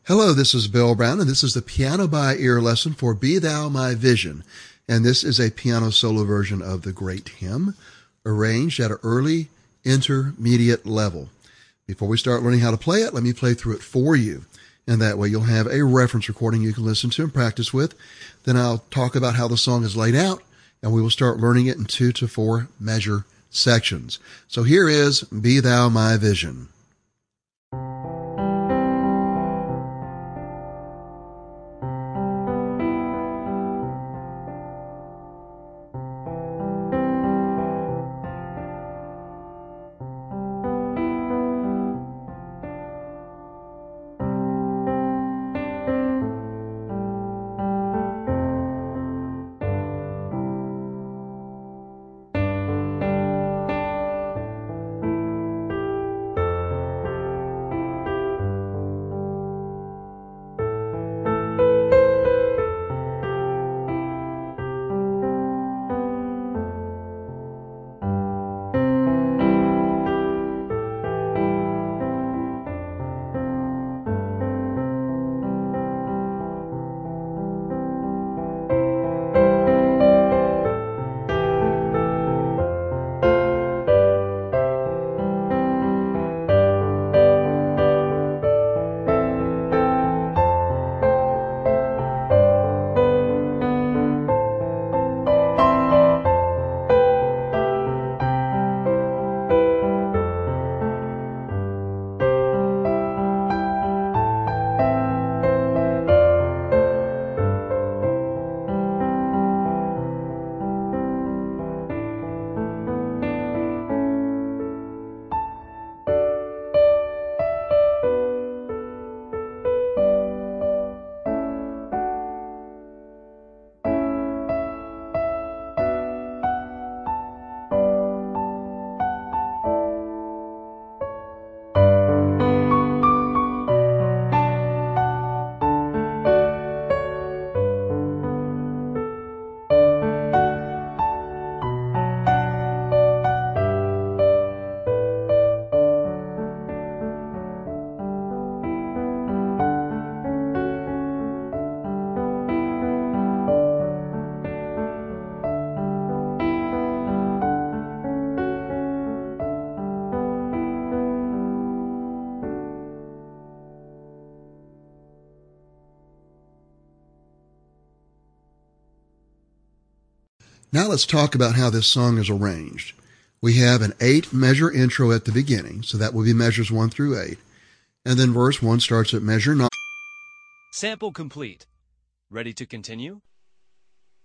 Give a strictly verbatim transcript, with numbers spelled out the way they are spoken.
Hello, this is Bill Brown, and this is the Piano by Ear lesson for Be Thou My Vision. And this is a piano solo version of the great hymn, arranged at an early intermediate level. Before we start learning how to play it, let me play through it for you. And that way you'll have a reference recording you can listen to and practice with. Then I'll talk about how the song is laid out, and we will start learning it in two to four measure sections. So here is Be Thou My Vision. Now let's talk about how this song is arranged. We have an eight measure intro at the beginning, so that will be measures one through eight. And then verse one starts at measure nine. Sample complete. Ready to continue?